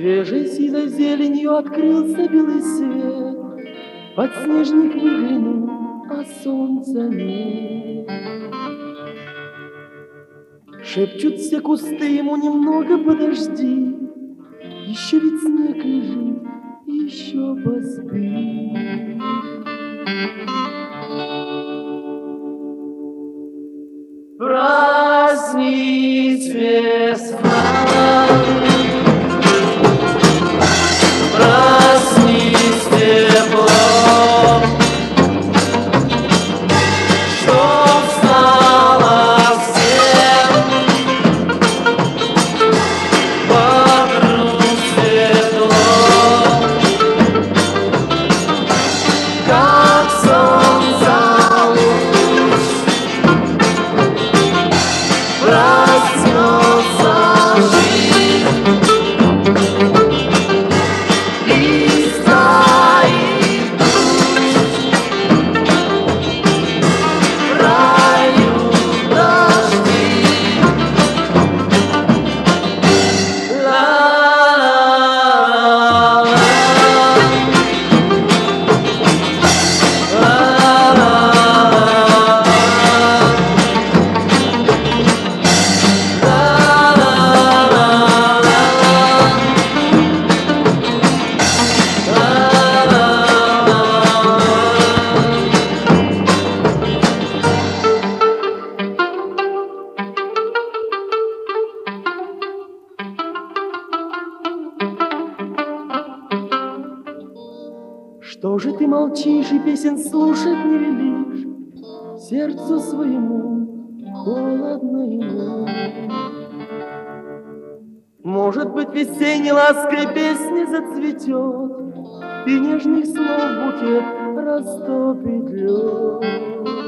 Свежей сизой зеленью открылся белый свет, подснежник выглянул, а солнца нет. Шепчут все кусты ему: немного подожди, еще ведь снег лежит, еще поспи. Проснись, весна, проснись, тепло, чтоб стало всем вокруг светло, как солнце луч. Проснется жизнь из твоих душ, прольют дожди. Ла-ла-ла-ла. Что же ты молчишь и песен слушать не велишь? Сердцу своему холодно ему. Может быть, весенней лаской песни зацветет, и нежных слов букет растопит лед.